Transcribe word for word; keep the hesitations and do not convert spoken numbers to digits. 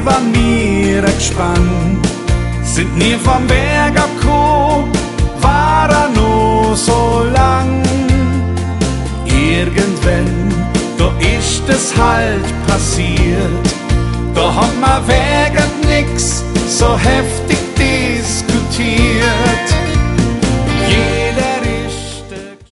waren wir gespannt, sind nie vom Berg abgekommen, war er nur so lang. Irgendwann, da ist es halt passiert, da hat man wegen nix so heftig